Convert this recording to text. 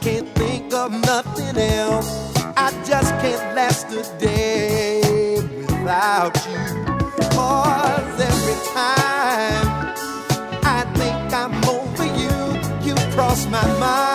can't think of nothing else. I just can't last a day without you. 'Cause every time I think I'm over you, you cross my mind.